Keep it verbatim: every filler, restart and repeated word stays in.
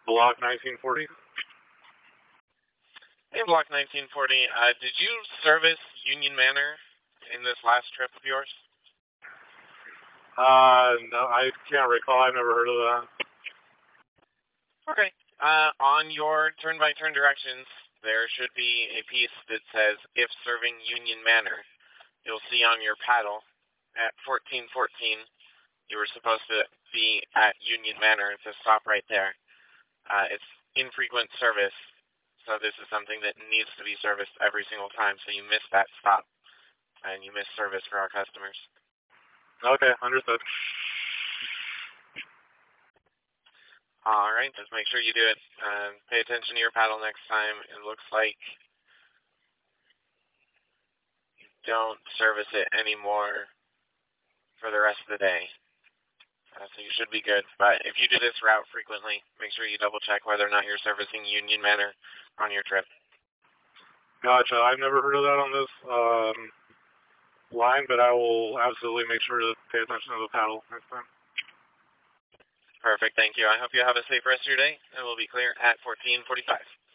Block nineteen forty. Hey, Block nineteen forty, uh, did you service Union Manor in this last trip of yours? Uh, no, I can't recall. I've never heard of that. Okay. Uh, on your turn-by-turn directions, there should be a piece that says, if serving Union Manor. You'll see on your paddle at fourteen fourteen, you were supposed to be at Union Manor to stop right there. Uh, it's infrequent service, so this is something that needs to be serviced every single time, so you miss that stop, and you miss service for our customers. Okay, understood. All right, just make sure you do it. Uh, pay attention to your paddle next time. It looks like you don't service it anymore for the rest of the day. Uh, so you should be good. But if you do this route frequently, make sure you double check whether or not you're servicing Union Manor on your trip. Gotcha. I've never heard of that on this um, line, but I will absolutely make sure to pay attention to the paddle next time. Perfect. Thank you. I hope you have a safe rest of your day, and we'll be clear at fourteen forty-five.